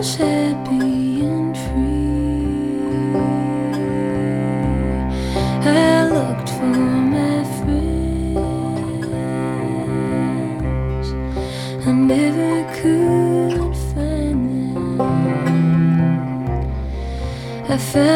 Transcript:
was happy and free. I looked for my friends, I never could find them. I found